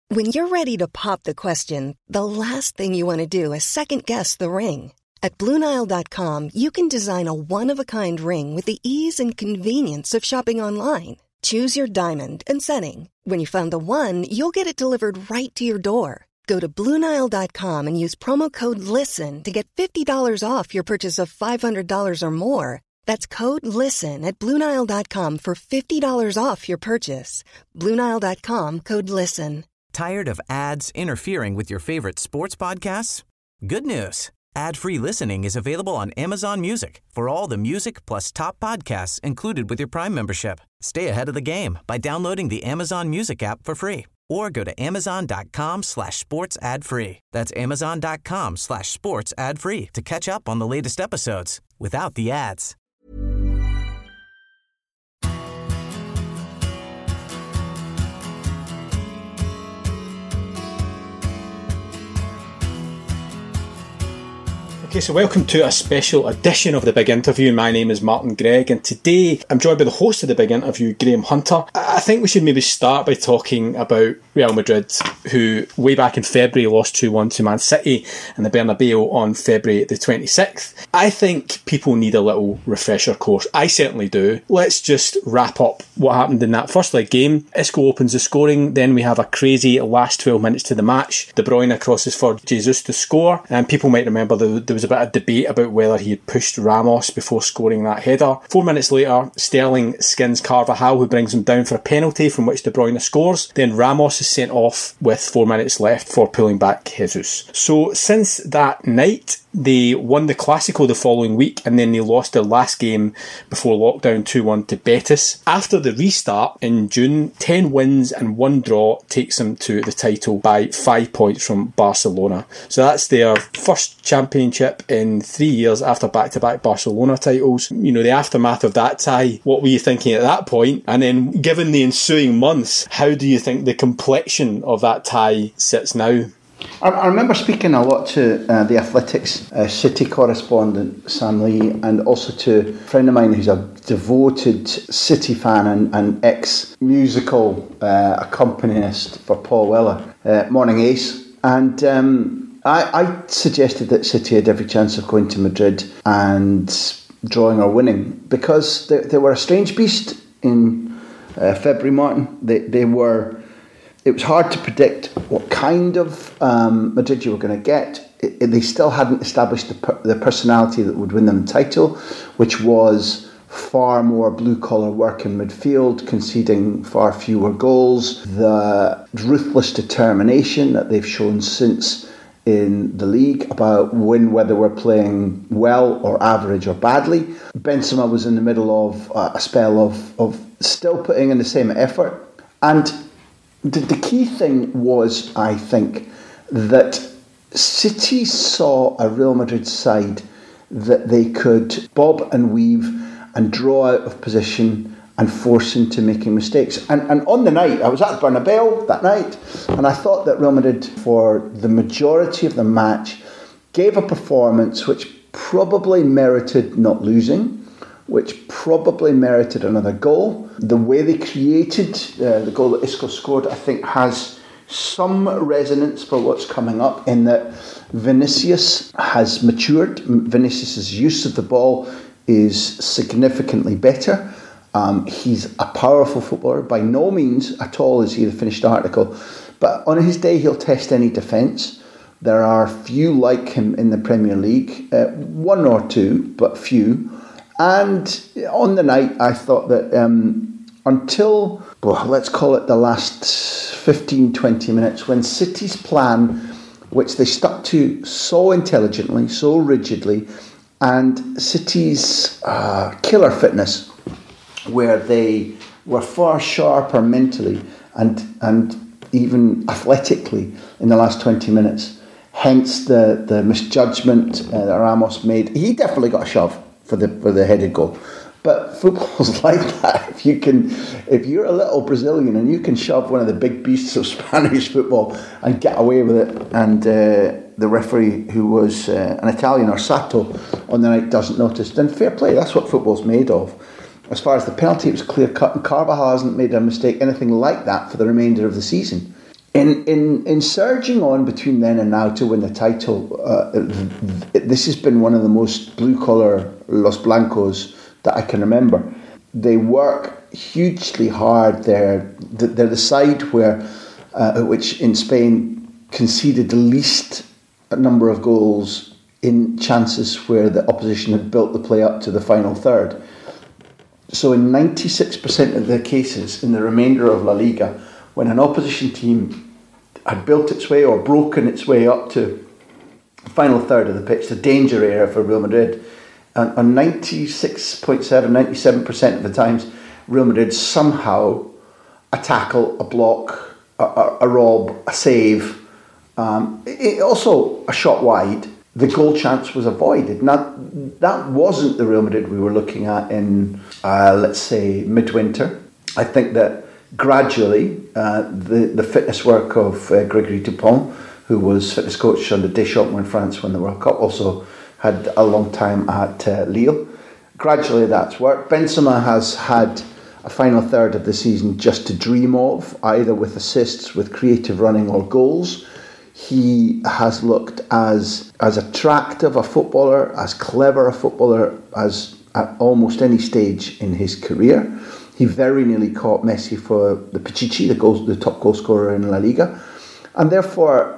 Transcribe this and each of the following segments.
When you're ready to pop the question, the last thing you want to do is second-guess the ring. At BlueNile.com, you can design a one-of-a-kind ring with the ease and convenience of shopping online. Choose your diamond and setting. When you find the one, you'll get it delivered right to your door. Go to BlueNile.com and use promo code LISTEN to get $50 off your purchase of $500 or more. That's code LISTEN at BlueNile.com for $50 off your purchase. BlueNile.com, code LISTEN. Tired of ads interfering with your favorite sports podcasts? Good news. Ad-free listening is available on Amazon Music for all the music plus top podcasts included with your Prime membership. Stay ahead of the game by downloading the Amazon Music app for free or go to amazon.com/sports ad free. That's amazon.com/sports ad free to catch up on the latest episodes without the ads. Okay, so welcome to a special edition of The Big Interview. My name is Martin Gregg, and today I'm joined by the host of The Big Interview, Graham Hunter. I think we should maybe start by talking about Real Madrid, who way back in February lost 2-1 to Man City in the Bernabeu on February the 26th. I think people need a little refresher course. I certainly do. Let's just wrap up what happened in that first leg game. Isco opens the scoring, then we have a crazy last 12 minutes to the match. De Bruyne crosses for Jesus to score, and people might remember there was a bit of debate about whether he had pushed Ramos before scoring that header. 4 minutes later, Sterling skins Carvajal, who brings him down for a penalty from which De Bruyne scores. Then Ramos is sent off with 4 minutes left for pulling back Jesus. So since that night, they won the Clásico the following week, and then they lost their last game before lockdown 2-1 to Betis. After the restart in June, 10 wins and 1 draw takes them to the title by 5 points from Barcelona. So that's their first championship in 3 years after back-to-back Barcelona titles. You know, the aftermath of that tie, what were you thinking at that point? And then given the ensuing months, how do you think the complexion of that tie sits now? I remember speaking a lot to the Athletics City correspondent Sam Lee, and also to a friend of mine who's a devoted City fan and ex-musical accompanist for Paul Weller, Morning Ace. And I suggested that City had every chance of going to Madrid and drawing or winning, because they were a strange beast in February, Martin. They were... It was hard to predict what kind of Madrid you were going to get. They still hadn't established the personality that would win them the title, which was far more blue-collar work in midfield, conceding far fewer goals, the ruthless determination that they've shown since in the league about whether we're playing well or average or badly. Benzema was in the middle of a spell of still putting in the same effort. And the key thing was, I think, that City saw a Real Madrid side that they could bob and weave and draw out of position and force into making mistakes. And on the night, I was at Bernabeu that night, and I thought that Real Madrid, for the majority of the match, gave a performance which probably merited not losing, which probably merited another goal. The way they created the goal that Isco scored, I think, has some resonance for what's coming up, in that Vinicius has matured. Vinicius's use of the ball is significantly better. He's a powerful footballer. By no means at all is he the finished article, but on his day he'll test any defence. There are few like him in the Premier League, one or two, but few. And on the night, I thought that until, let's call it the last 15, 20 minutes, when City's plan, which they stuck to so intelligently, so rigidly, and City's killer fitness, where they were far sharper mentally and even athletically in the last 20 minutes, hence the misjudgment that Ramos made. He definitely got a shove for the headed goal. But football's like that. If you're a little Brazilian and you can shove one of the big beasts of Spanish football and get away with it, and the referee, who was an Italian, Orsato, on the night doesn't notice, then fair play. That's what football's made of. As far as the penalty, it was clear cut, and Carvajal hasn't made a mistake anything like that for the remainder of the season. In surging on between then and now to win the title, this has been one of the most blue-collar Los Blancos that I can remember. They work hugely hard. They're the side which in Spain conceded the least number of goals in chances where the opposition had built the play up to the final third. So in 96% of the cases in the remainder of La Liga, when an opposition team had built its way or broken its way up to the final third of the pitch, the danger area for Real Madrid, on 96.7, 97% of the times, Real Madrid somehow a tackle, a block, a rob, a save, also a shot wide, the goal chance was avoided. Now, that wasn't the Real Madrid we were looking at in, let's say, midwinter. I think that gradually the fitness work of Gregory Dupont, who was fitness coach under Deschamps when France won the World Cup, also had a long time at Lille. Gradually that's worked. Benzema has had a final third of the season just to dream of, either with assists, with creative running or goals. He has looked as attractive a footballer, as clever a footballer as at almost any stage in his career. He very nearly caught Messi for the Pichichi, the top goal scorer in La Liga. And therefore,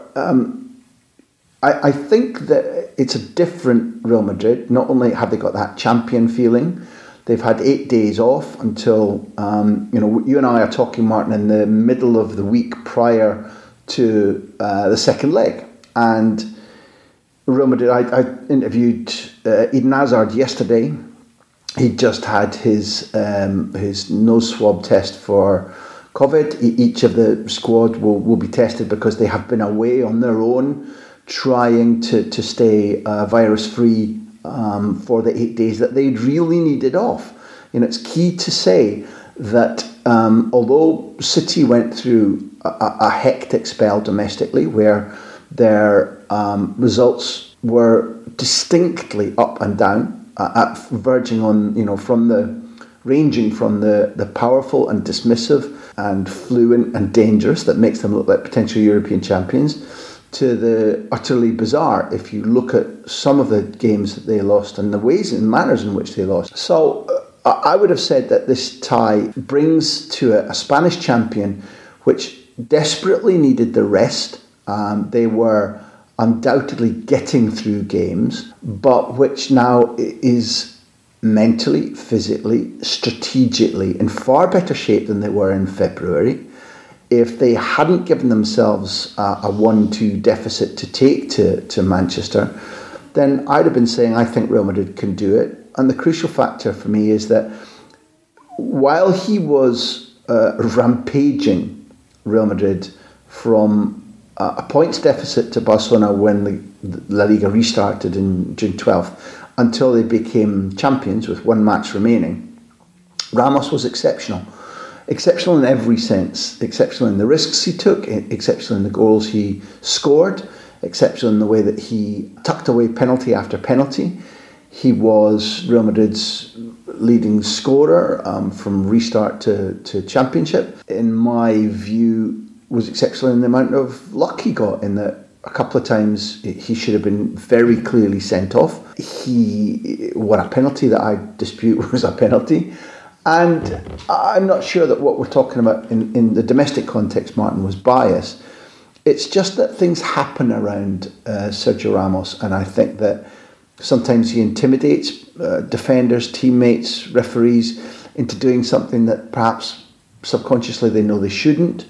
I think that it's a different Real Madrid. Not only have they got that champion feeling, they've had 8 days off until, you and I are talking, Martin, in the middle of the week prior to the second leg. And Real Madrid, I interviewed Eden Hazard yesterday. He just had his nose swab test for COVID. Each of the squad will be tested because they have been away on their own trying to stay virus-free for the 8 days that they'd really needed off. It's key to say that although City went through a hectic spell domestically where their results were distinctly up and down, verging on, ranging from the powerful and dismissive and fluent and dangerous that makes them look like potential European champions, to the utterly bizarre if you look at some of the games that they lost and the ways and manners in which they lost. So I would have said that this tie brings to a Spanish champion which desperately needed the rest. They were undoubtedly getting through games, but which now is mentally, physically, strategically in far better shape than they were in February. If they hadn't given themselves a 1-2 deficit to take to Manchester, then I'd have been saying I think Real Madrid can do it. And the crucial factor for me is that while he was rampaging Real Madrid from a points deficit to Barcelona when the La Liga restarted in June 12th until they became champions with one match remaining, Ramos was exceptional. Exceptional in every sense. Exceptional in the risks he took, exceptional in the goals he scored, exceptional in the way that he tucked away penalty after penalty. He was Real Madrid's leading scorer from restart to championship. In my view, was exceptional in the amount of luck he got, in that a couple of times he should have been very clearly sent off. He won a penalty that I dispute was a penalty. And I'm not sure that what we're talking about in the domestic context, Martin, was bias. It's just that things happen around Sergio Ramos, and I think that sometimes he intimidates defenders, teammates, referees into doing something that perhaps subconsciously they know they shouldn't,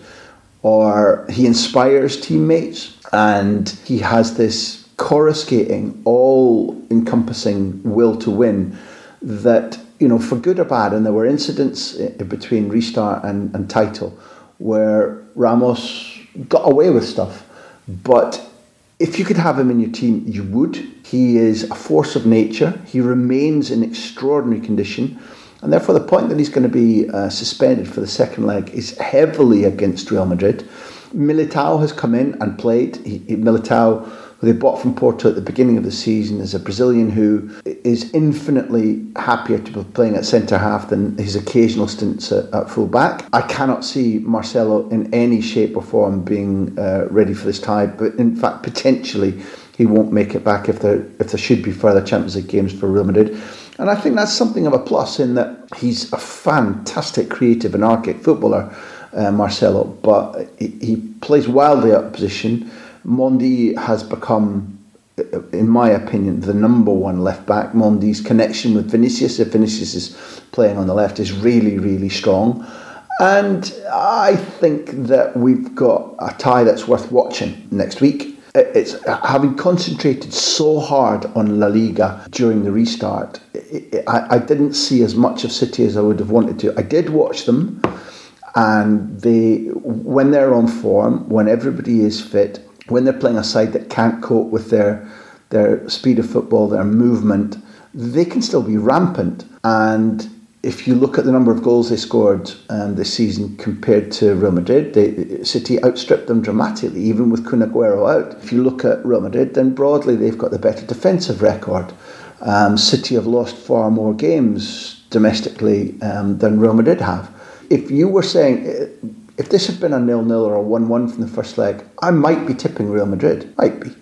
or he inspires teammates, and he has this coruscating, all-encompassing will to win that, for good or bad, and there were incidents between restart and title where Ramos got away with stuff, but if you could have him in your team, you would. He is a force of nature. He remains in extraordinary condition, and therefore the point that he's going to be suspended for the second leg is heavily against Real Madrid. Militao has come in and played. Militao, who they bought from Porto at the beginning of the season, is a Brazilian who is infinitely happier to be playing at centre-half than his occasional stints at full-back. I cannot see Marcelo in any shape or form being ready for this tie, but in fact, potentially, he won't make it back if there should be further Champions League games for Real Madrid. And I think that's something of a plus in that he's a fantastic creative and archaic footballer, Marcelo, but he plays wildly out of position. Mondi has become, in my opinion, the number one left back. Mondi's connection with Vinicius, if Vinicius is playing on the left, is really, really strong. And I think that we've got a tie that's worth watching next week. It's having concentrated so hard on La Liga during the restart. I didn't see as much of City as I would have wanted to. I did watch them, and when they're on form, when everybody is fit, when they're playing a side that can't cope with their speed of football, their movement, they can still be rampant. And if you look at the number of goals they scored this season compared to Real Madrid, City outstripped them dramatically, even with Kun Aguero out. If you look at Real Madrid, then broadly they've got the better defensive record. City have lost far more games domestically than Real Madrid have. If you were saying, if this had been a 0-0 or a 1-1 from the first leg, I might be tipping Real Madrid. Might be.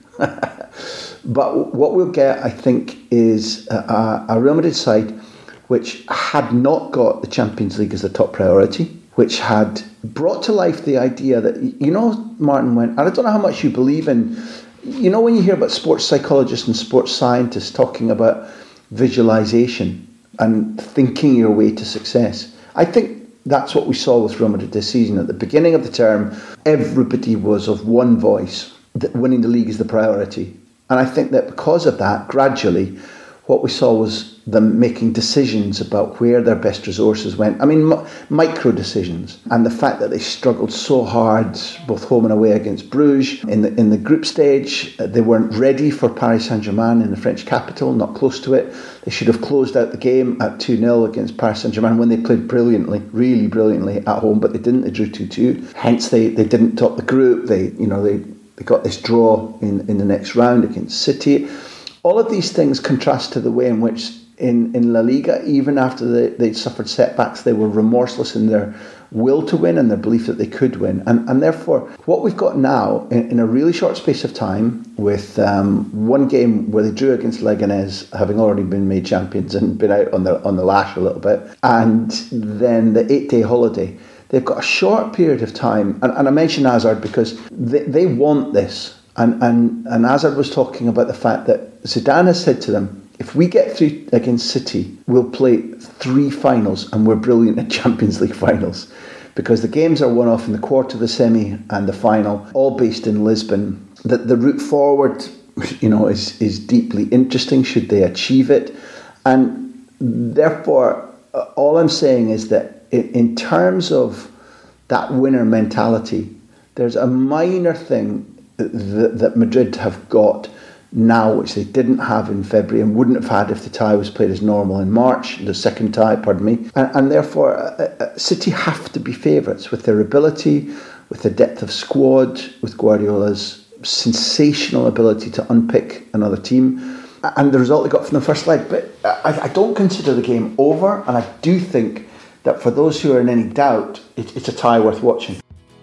But what we'll get, I think, is a Real Madrid side which had not got the Champions League as the top priority, which had brought to life the idea that, Martin, and I don't know how much you believe in, when you hear about sports psychologists and sports scientists talking about visualization and thinking your way to success, I think that's what we saw with Real Madrid this season. At the beginning of the term, everybody was of one voice, that winning the league is the priority. And I think that because of that, gradually, what we saw was them making decisions about where their best resources went. I mean, micro decisions. And the fact that they struggled so hard, both home and away against Bruges. In the group stage, they weren't ready for Paris Saint-Germain in the French capital, not close to it. They should have closed out the game at 2-0 against Paris Saint-Germain when they played brilliantly, really brilliantly at home, but they didn't. They drew 2-2. Hence, they didn't top the group. They got this draw in the next round against City. All of these things contrast to the way in which in La Liga, even after they'd suffered setbacks, they were remorseless in their will to win and their belief that they could win. And therefore, what we've got now, in a really short space of time, with one game where they drew against Leganés, having already been made champions and been out on the lash a little bit, and then the 8-day holiday, they've got a short period of time. And I mention Hazard because they want this. And Hazard was talking about the fact that Zidane has said to them, if we get through against City, we'll play 3 finals and we're brilliant at Champions League finals. Because the games are one off in the quarter, the semi and the final, all based in Lisbon. The route forward, is deeply interesting should they achieve it. And therefore, all I'm saying is that in terms of that winner mentality, there's a minor thing that Madrid have got now, which they didn't have in February and wouldn't have had if the tie was played as normal in March, the second tie, and therefore City have to be favourites with their ability, with the depth of squad, with Guardiola's sensational ability to unpick another team, and the result they got from the first leg. But I don't consider the game over, and I do think that for those who are in any doubt, it's a tie worth watching.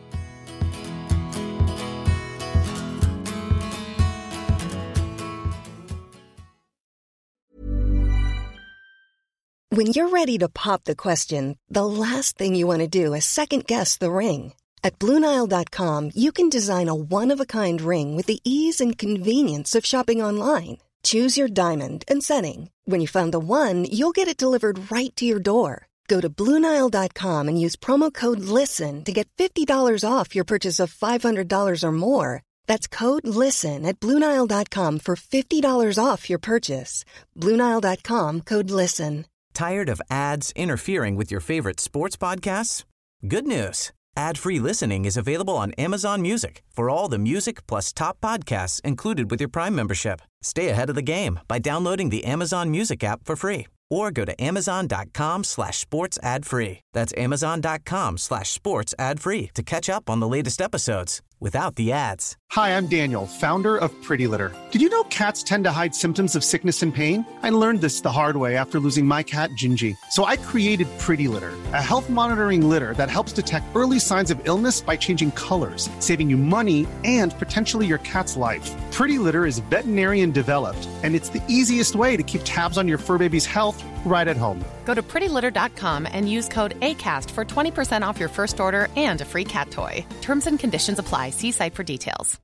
When you're ready to pop the question, the last thing you want to do is second-guess the ring. At BlueNile.com, you can design a one-of-a-kind ring with the ease and convenience of shopping online. Choose your diamond and setting. When you find the one, you'll get it delivered right to your door. Go to BlueNile.com and use promo code LISTEN to get $50 off your purchase of $500 or more. That's code LISTEN at BlueNile.com for $50 off your purchase. BlueNile.com, code LISTEN. Tired of ads interfering with your favorite sports podcasts? Good news. Ad-free listening is available on Amazon Music for all the music plus top podcasts included with your Prime membership. Stay ahead of the game by downloading the Amazon Music app for free or go to amazon.com/sports ad free. That's amazon.com/sports ad free to catch up on the latest episodes without the ads. Hi, I'm Daniel, founder of Pretty Litter. Did you know cats tend to hide symptoms of sickness and pain? I learned this the hard way after losing my cat, Gingy. So I created Pretty Litter, a health monitoring litter that helps detect early signs of illness by changing colors, saving you money and potentially your cat's life. Pretty Litter is veterinarian developed, and it's the easiest way to keep tabs on your fur baby's health right at home. Go to prettylitter.com and use code ACAST for 20% off your first order and a free cat toy. Terms and conditions apply. See site for details.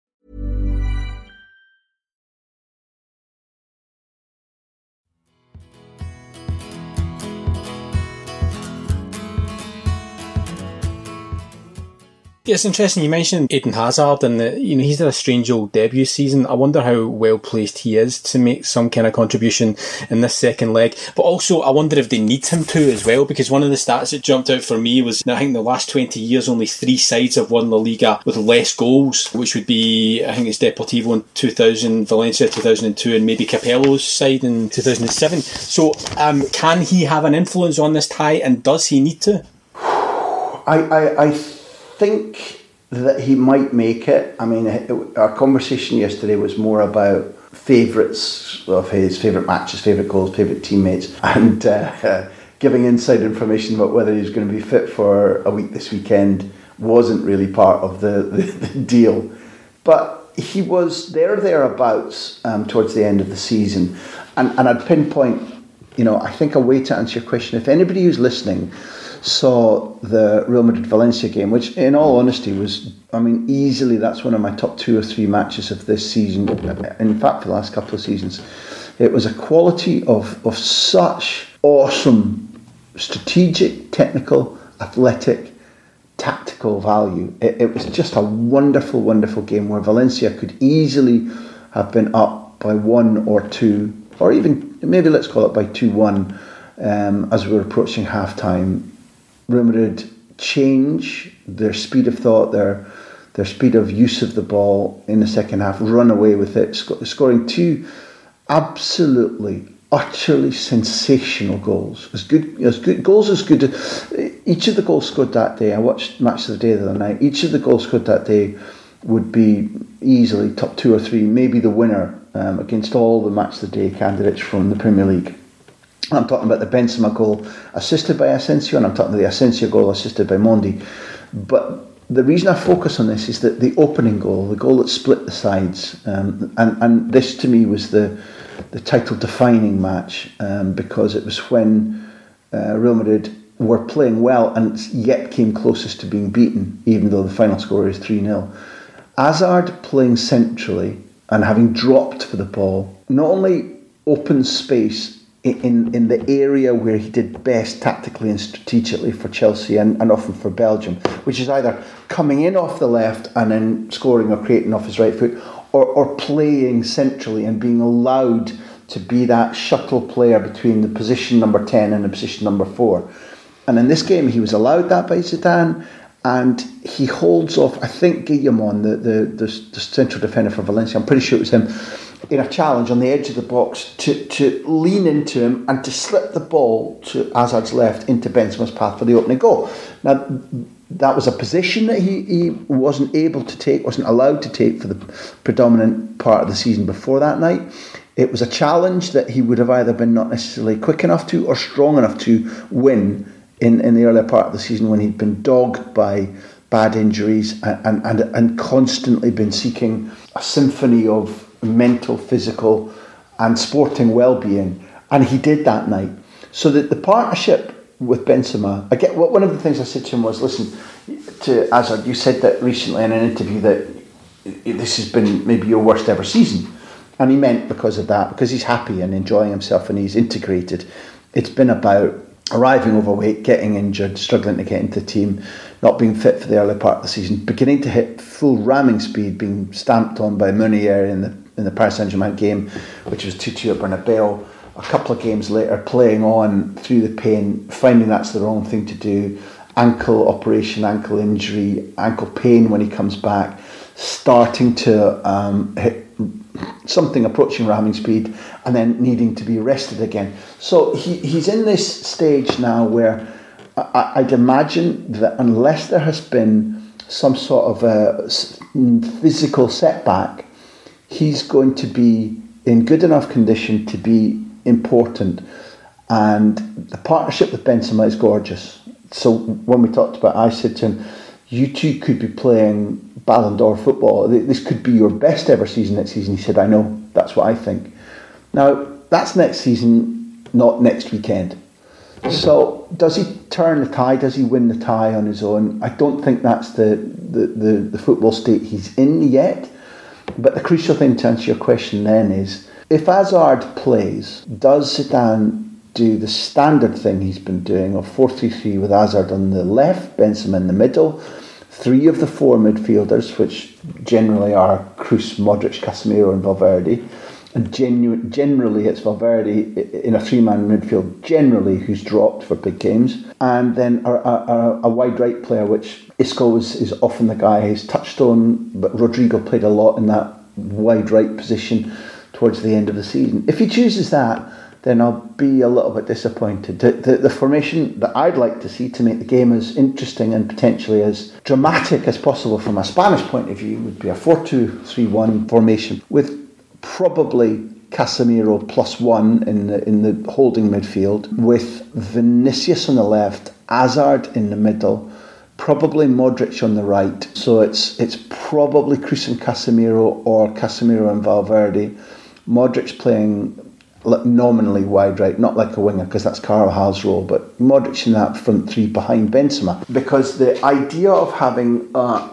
Yeah, it's interesting. You mentioned Eden Hazard, and he's had a strange old debut season. I wonder how well placed he is to make some kind of contribution in this second leg. But also, I wonder if they need him to as well, because one of the stats that jumped out for me was, I think in the last 20 years, only 3 sides have won La Liga with less goals, which would be, I think it's Deportivo in 2000, Valencia 2002, and maybe Capello's side in 2007. So, can he have an influence on this tie, and does he need to? I think that he might make it. I mean, our conversation yesterday was more about favourites of his, favourite matches, favourite goals, favourite teammates, and giving inside information about whether he's going to be fit for a week this weekend wasn't really part of the deal. But he was thereabouts towards the end of the season. And I'd pinpoint, I think a way to answer your question, if anybody who's listening saw the Real Madrid-Valencia game, which in all honesty was, easily that's one of my top 2 or 3 matches of this season, in fact for the last couple of seasons. It was a quality of such awesome strategic, technical, athletic, tactical value. It was just a wonderful, wonderful game where Valencia could easily have been up by 1 or 2, or even maybe let's call it by 2-1 as we were approaching half-time. Real Madrid change their speed of thought, their speed of use of the ball in the second half, run away with it, scoring 2 absolutely, utterly sensational goals. Each of the goals scored that day, I watched Match of the Day the other night, each of the goals scored that day would be easily top 2 or 3, maybe the winner against all the Match of the Day candidates from the Premier League. I'm talking about the Benzema goal assisted by Asensio, and I'm talking about the Asensio goal assisted by Mondi. But the reason I focus on this is that the opening goal, the goal that split the sides, and this to me was the title-defining match, because it was when Real Madrid were playing well and yet came closest to being beaten, even though the final score is 3-0. Hazard playing centrally and having dropped for the ball not only opened space in the area where he did best tactically and strategically for Chelsea and often for Belgium, which is either coming in off the left and then scoring or creating off his right foot, or playing centrally and being allowed to be that shuttle player between the position number 10 and the position number 4. And in this game he was allowed that by Zidane, and he holds off, I think, Guillamon, the central defender for Valencia, I'm pretty sure it was him, in a challenge on the edge of the box to lean into him and to slip the ball to Hazard's left into Benzema's path for the opening goal. Now, that was a position that he wasn't able to take, wasn't allowed to take for the predominant part of the season before that night. It was a challenge that he would have either been not necessarily quick enough to or strong enough to win in the earlier part of the season, when he'd been dogged by bad injuries and constantly been seeking a symphony of mental, physical and sporting well-being, and he did that night. So that the partnership with Benzema, again, one of the things I said to him was, listen, to Hazard, you said that recently in an interview that this has been maybe your worst ever season, and he meant because of that, because he's happy and enjoying himself and he's integrated. It's been about arriving overweight, getting injured, struggling to get into the team, not being fit for the early part of the season, beginning to hit full ramming speed, being stamped on by Meunier in the Paris Saint-Germain game, which was 2-2 at Bernabeu. A couple of games later, playing on through the pain, finding that's the wrong thing to do, ankle operation, ankle injury, ankle pain when he comes back, starting to hit something approaching ramming speed, and then needing to be rested again. So he's in this stage now where I'd imagine that unless there has been some sort of a physical setback, he's going to be in good enough condition to be important. And the partnership with Benzema is gorgeous. So when we talked about, I said to him, you two could be playing Ballon d'Or football. This could be your best ever season next season. He said, I know, that's what I think. Now, that's next season, not next weekend. So does he turn the tie? Does he win the tie on his own? I don't think that's the football state he's in yet. But the crucial thing to answer your question then is, if Hazard plays, does Zidane do the standard thing he's been doing of 4-3-3 with Hazard on the left, Benzema in the middle, three of the four midfielders, which generally are Kroos, Modric, Casemiro and Valverde, and generally it's Valverde in a three-man midfield, generally, who's dropped for big games, and then a wide right player, which Isco is often the guy who's touchstone, but Rodrigo played a lot in that wide right position towards the end of the season. If he chooses that, then I'll be a little bit disappointed. The formation that I'd like to see to make the game as interesting and potentially as dramatic as possible from a Spanish point of view would be a 4-2-3-1 formation with probably Casemiro +1 in the holding midfield, with Vinicius on the left, Hazard in the middle, probably Modric on the right. So it's probably Kroos and Casemiro or Casemiro and Valverde. Modric playing nominally wide right, not like a winger because that's Carvajal's role, but Modric in that front three behind Benzema. Because the idea of having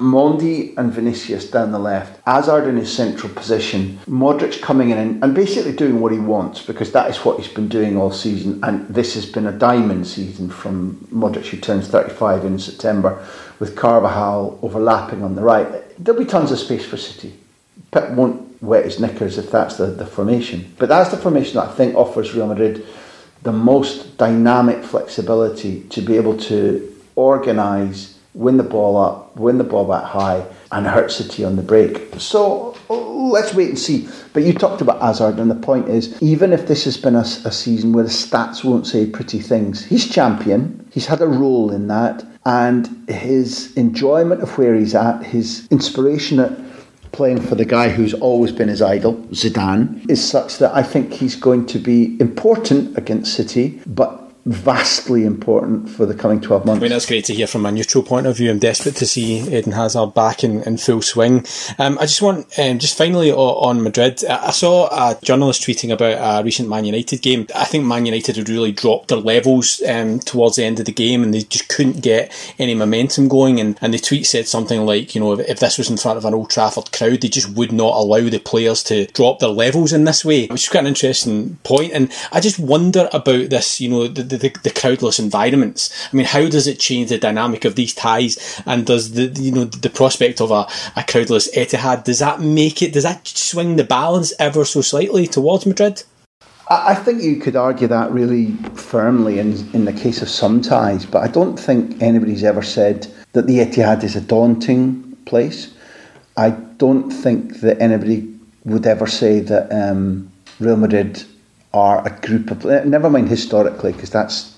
Mendy and Vinicius down the left, Hazard in his central position, Modric coming in and basically doing what he wants, because that is what he's been doing all season, and this has been a diamond season from Modric, who turns 35 in September, with Carvajal overlapping on the right. There'll be tons of space for City. Pep won't wet his knickers if that's the formation. But that's the formation that I think offers Real Madrid the most dynamic flexibility to be able to organise, win the ball up, win the ball back high, and hurt City on the break. So let's wait and see. But you talked about Hazard, and the point is, even if this has been a season where the stats won't say pretty things, he's champion, he's had a role in that, and his enjoyment of where he's at, his inspiration at playing for the guy who's always been his idol, Zidane, is such that I think he's going to be important against City, but vastly important for the coming 12 months. I mean, that's great to hear from a neutral point of view. I'm desperate to see Eden Hazard back in full swing. I just want, just finally on Madrid, I saw a journalist tweeting about a recent Man United game. I think Man United had really dropped their levels towards the end of the game, and they just couldn't get any momentum going, and the tweet said something like, you know, if this was in front of an Old Trafford crowd, they just would not allow the players to drop their levels in this way, which is quite an interesting point. And I just wonder about this, you know, the crowdless environments. I mean, how does it change the dynamic of these ties? And does the prospect of a crowdless Etihad, does that swing the balance ever so slightly towards Madrid? I think you could argue that really firmly in the case of some ties, but I don't think anybody's ever said that the Etihad is a daunting place. I don't think that anybody would ever say that Real Madrid are a group of, never mind historically, because that's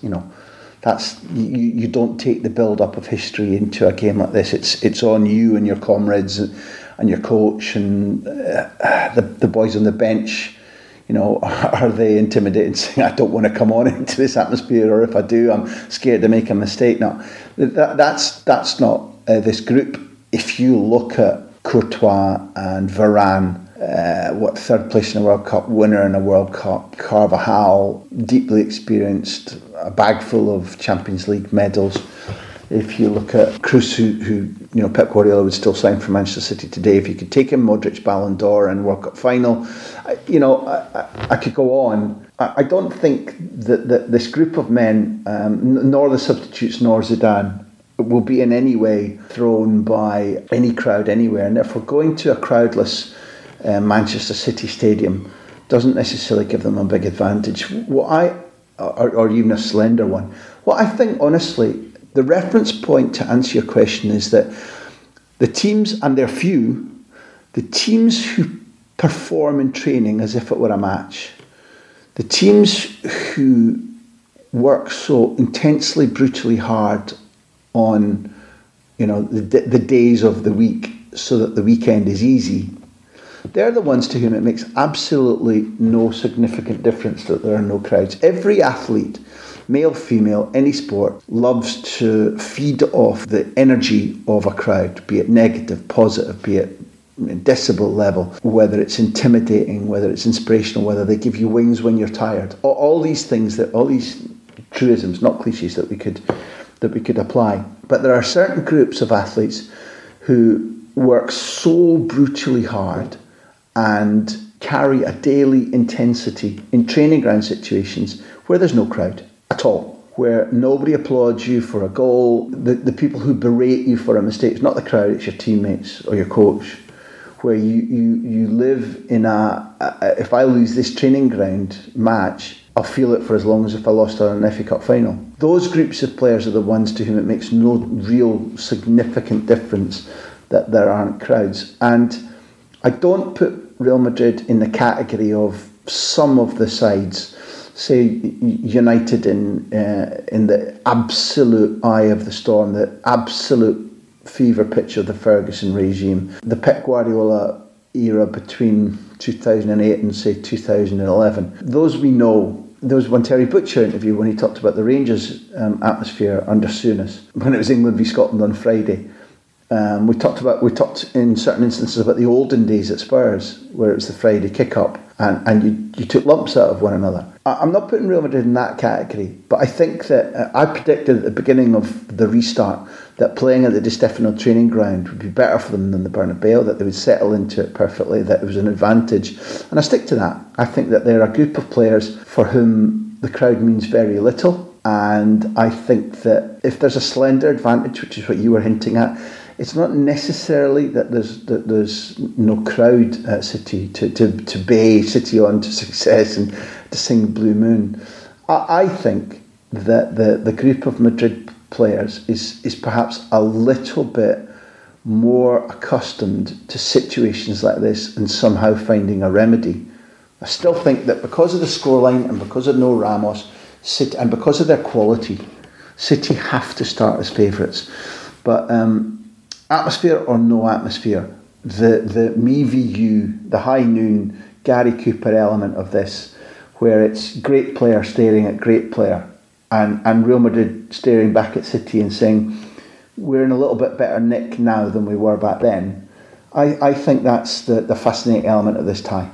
you don't take the build up of history into a game like this. It's on you and your comrades and your coach and the boys on the bench. You know, are they intimidated, saying, I don't want to come on into this atmosphere, or if I do, I'm scared to make a mistake? No, that's not this group. If you look at Courtois and Varane, third place in a World Cup, winner in a World Cup, Carvajal, deeply experienced, a bag full of Champions League medals. If you look at Kroos, who Pep Guardiola would still sign for Manchester City today if you could take him, Modric, Ballon d'Or and World Cup final, I could go on. I don't think that this group of men, nor the substitutes nor Zidane, will be in any way thrown by any crowd anywhere, and therefore going to a crowdless Manchester City stadium doesn't necessarily give them a big advantage. Or even a slender one. What I think, honestly, the reference point to answer your question is that the teams, and they're few, the teams who perform in training as if it were a match. The teams who work so intensely, brutally hard on, the days of the week so that the weekend is easy, they're the ones to whom it makes absolutely no significant difference that there are no crowds. Every athlete, male, female, any sport, loves to feed off the energy of a crowd, be it negative, positive, be it decibel level, whether it's intimidating, whether it's inspirational, whether they give you wings when you're tired. All these things, all these truisms, not cliches, that we could apply. But there are certain groups of athletes who work so brutally hard and carry a daily intensity in training ground situations where there's no crowd at all, where nobody applauds you for a goal. The people who berate you for a mistake, it's not the crowd, it's your teammates or your coach, where you live in if I lose this training ground match, I'll feel it for as long as if I lost an FA Cup final. Those groups of players are the ones to whom it makes no real significant difference that there aren't crowds. And I don't put Real Madrid in the category of some of the sides, say United in the absolute eye of the storm, the absolute fever pitch of the Ferguson regime, the Pep Guardiola era between 2008 and say 2011. Those we know. There was one Terry Butcher interview when he talked about the Rangers atmosphere under Souness when it was England v Scotland on Friday. We talked in certain instances about the olden days at Spurs, where it was the Friday kick-up and you took lumps out of one another. I'm not putting Real Madrid in that category, but I think that I predicted at the beginning of the restart that playing at the Di Stefano training ground would be better for them than the Bernabeu, that they would settle into it perfectly, that it was an advantage. And I stick to that. I think that they're a group of players for whom the crowd means very little. And I think that if there's a slender advantage, which is what you were hinting at, it's not necessarily that there's no crowd at City to bay City on to success and to sing Blue Moon. I think that the group of Madrid players is perhaps a little bit more accustomed to situations like this and somehow finding a remedy. I still think that because of the scoreline and because of no Ramos, City, and because of their quality, City have to start as favourites. But atmosphere or no atmosphere, the me v you, the high noon, Gary Cooper element of this, where it's great player staring at great player, and Real Madrid staring back at City and saying, we're in a little bit better nick now than we were back then. I think that's the fascinating element of this tie.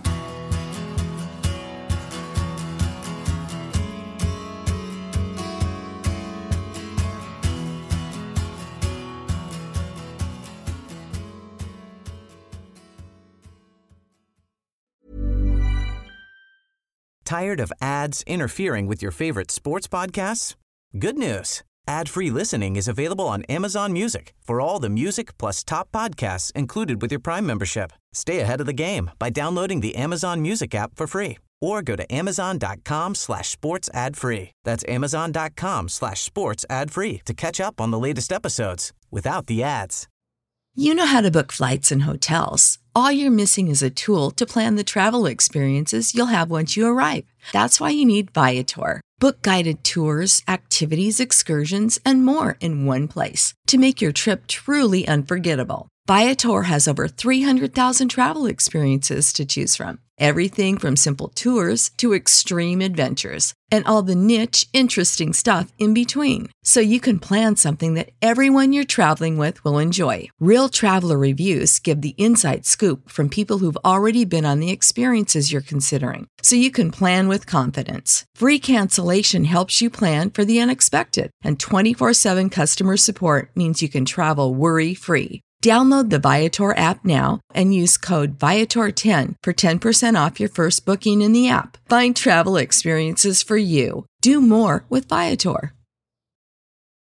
Tired of ads interfering with your favorite sports podcasts? Good news. Ad-free listening is available on Amazon Music for all the music plus top podcasts included with your Prime membership. Stay ahead of the game by downloading the Amazon Music app for free or go to amazon.com/sports ad free. That's amazon.com/sports ad free to catch up on the latest episodes without the ads. You know how to book flights and hotels. All you're missing is a tool to plan the travel experiences you'll have once you arrive. That's why you need Viator. Book guided tours, activities, excursions, and more in one place to make your trip truly unforgettable. Viator has over 300,000 travel experiences to choose from. Everything from simple tours to extreme adventures and all the niche, interesting stuff in between. So you can plan something that everyone you're traveling with will enjoy. Real traveler reviews give the inside scoop from people who've already been on the experiences you're considering. So you can plan with confidence. Free cancellation helps you plan for the unexpected. And 24/7 customer support means you can travel worry-free. Download the Viator app now and use code Viator10 for 10% off your first booking in the app. Find travel experiences for you. Do more with Viator.